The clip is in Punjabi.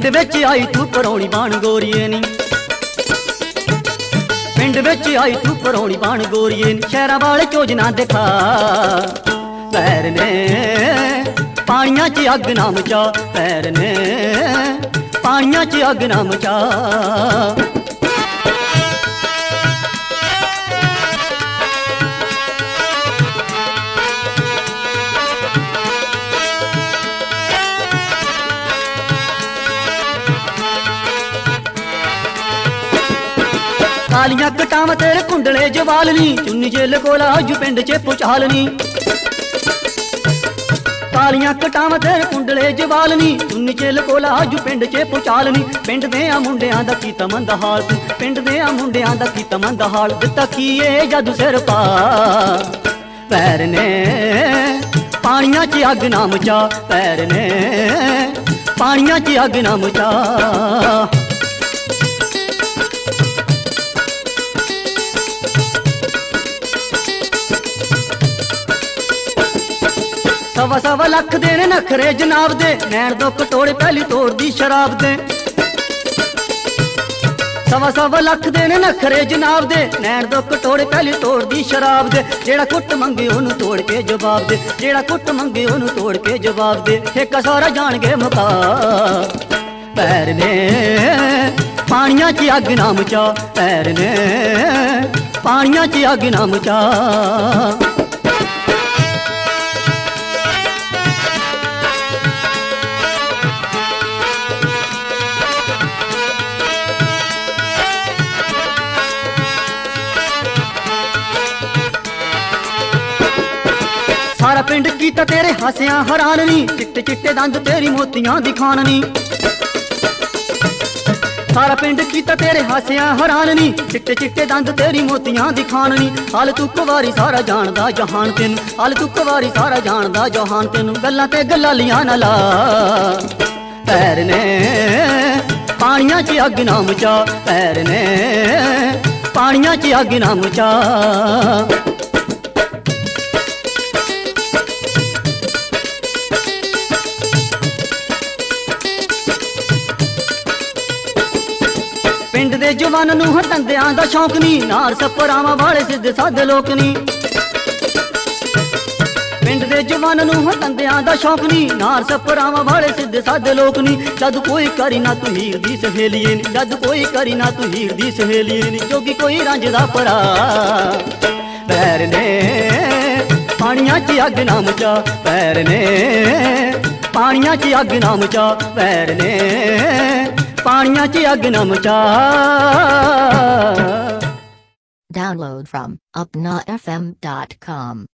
ਪਿੰਡ ਵਿੱਚ ਆਈ ਤੂੰ ਪਰੌਣੀ ਬਣ ਗੋਰੀਏ ਨੀ, ਪਿੰਡ ਵਿੱਚ ਆਈ ਤੂੰ ਪਰੌਣੀ ਬਣ ਗੋਰੀਏ ਨੀ। ਸ਼ਹਿਰਾਂ ਵਾਲੇ ਚੋਜਨਾ ਦਿਖਾ ਪੈਰ ਨੇ ਪਾਣੀਆਂ 'ਚ ਅੱਗ ਨਾ ਮਚਾ, ਪੈਰ ਨੇ ਪਾਣੀਆਂ 'ਚ ਅੱਗ ਨਾ ਮਚਾ। ਕਾਲੀਆਂ ਕਟਾਵਾਂ ਤੇਰੇ ਕੁੰਡਲੇ ਜਵਾਲ ਨੀ, ਚੁੰਨੀ ਜੇ ਲਕੋਲਾ ਜੂ ਪਿੰਡ 'ਚ ਪੁਚਾਲ ਨੀ। ਕਾਲੀਆਂ ਕਟਾਵਾਂ ਤੇਰੇ ਕੁੰਡਲੇ ਜਵਾਲ ਨੀ, ਚੁੰਨੀ 'ਚ ਲਕੋਲਾ ਜੂ ਪਿੰਡ 'ਚ ਪੁਚਾਲ ਨੀ। ਪਿੰਡ ਦੇ ਆ ਮੁੰਡਿਆਂ ਦਾ ਕੀਤਾ ਮੰਦਾ ਹਾਲ ਤੂੰ, ਪਿੰਡ ਦੇ ਆ ਮੁੰਡਿਆਂ ਦਾ ਕੀਤਾ ਮੰਦਾ ਹਾਲ। ਦਿੱਤਾ ਕੀ ਏ ਜਾਦੂ ਸਿਰ ਪਾ ਪੈਰ ਨੇ ਪਾਣੀਆਂ 'ਚ ਅੱਗ ਨਾ ਮਚਾ, ਪੈਰ ਨੇ ਪਾਣੀਆਂ 'ਚ ਅੱਗ ਨਾ ਮਚਾ। ਸਵਾ ਸਵਾ ਲੱਖ ਦੇ ਨੇ ਨਖਰੇ ਜਨਾਬ ਦੇ, ਨੈਣ ਦੋ ਕਟੋਰੇ ਪਹਿਲੀ ਤੋੜਦੀ ਸ਼ਰਾਬ ਦੇ। ਸਵਾ ਸਵਾ ਲੱਖ ਦੇ ਨੇ ਨਖਰੇ ਜਨਾਬ ਦੇ, ਨੈਣ ਦੋ ਕਟੋਰੇ ਪਹਿਲੀ ਤੋੜਦੀ ਸ਼ਰਾਬ ਦੇ। ਜਿਹੜਾ ਕੁੱਟ ਮੰਗੇ ਉਹਨੂੰ ਤੋੜ ਕੇ ਜਵਾਬ ਦੇ, ਜਿਹੜਾ ਕੁੱਟ ਮੰਗੇ ਉਹਨੂੰ ਤੋੜ ਕੇ ਜਵਾਬ ਦੇ। ਠੇਕਾ ਸਾਰਾ ਜਾਣਗੇ ਮੁਕਾ ਪੈਰ ਨੇ ਪਾਣੀਆਂ 'ਚ ਅੱਗ ਨਾ ਮਚਾ, ਪੈਰ ਨੇ ਪਾਣੀਆਂ 'ਚ ਅੱਗ ਨਾ ਮਚਾ। ਸਾਰਾ ਪਿੰਡ ਕੀਤਾ ਤੇਰੇ ਹਾਸਿਆਂ ਹੈਰਾਨ ਨੀ, ਚਿੱਟੇ ਚਿੱਟੇ ਦੰਦ ਤੇਰੀ ਮੋਤੀਆਂ ਦੀ ਖਾਨ ਨੀ। ਸਾਰਾ ਪਿੰਡ ਕੀਤਾ ਤੇਰੇ ਹਾਸਿਆਂ ਹੈਰਾਨ ਨੀ, ਚਿੱਟੇ ਚਿੱਟੇ ਦੰਦ ਤੇਰੀ ਮੋਤੀਆਂ ਦੀ ਖਾਨ ਨੀ। ਹਾਲ ਤੂੰ ਕੁਵਾਰੀ ਸਾਰਾ ਜਾਣਦਾ ਜਹਾਨ ਤੈਨੂੰ, ਹਾਲ ਤੂੰ ਕੁਵਾਰੀ ਸਾਰਾ ਜਾਣਦਾ ਜਹਾਨ ਤੈਨੂੰ। ਗੱਲਾਂ ਤੇ ਗੱਲਾਂ ਲੀਆਂ ਨਾ ਲਾ ਪੈਰ ਨੇ ਪਾਣੀਆਂ 'ਚ ਅੱਗ ਨਾ ਮਚਾ, ਪੈਰ ਨੇ ਪਾਣੀਆਂ 'ਚ ਅੱਗ ਨਾ ਮਚਾ। ਪਿੰਡ ਦੇ ਜਵਾਨ ਨੂੰ ਹਟੰਦਿਆਂ ਦਾ ਸ਼ੌਂਕ ਨੀ, ਨਾਰ ਸਪਰਾਵਾਂ ਵਾਲੇ ਸਿੱਧੇ ਸਾਦੇ ਲੋਕ ਨੀ। ਪਿੰਡ ਦੇ ਜਵਾਨ ਨੂੰ ਹਟੰਦਿਆਂ ਦਾ ਸ਼ੌਂਕ ਨੀ, ਨਾਰ ਸਪਰਾਵਾਂ ਵਾਲੇ ਸਿੱਧੇ ਸਾਦੇ ਲੋਕ ਨੀ। ਜਦ ਕੋਈ ਕਰੀ ਨਾ ਤੂੰ ਹੀਰ ਦੀ ਸਹੇਲੀਏ ਨੀ, ਜਦ ਕੋਈ ਕਰੀ ਨਾ ਤੂੰ ਹੀਰ ਦੀ ਸਹੇਲੀਏ ਨੀ। ਜੋਗੀ ਕੋਈ ਰਾਂਝਦਾ ਭਰਾ ਪੈਰ ਨੇ ਪਾਣੀਆਂ 'ਚ ਅੱਗ ਨਾ ਮਚਾ, ਪੈਰ ਨੇ ਪਾਣੀਆਂ 'ਚ ਅੱਗ ਨਾ ਮਚਾ, ਪੈਰ ਨੇ ਪਾਣੀਆਂ 'ਚ ਅੱਗ ਨਾ ਮਚਾ। Download from upnafm.com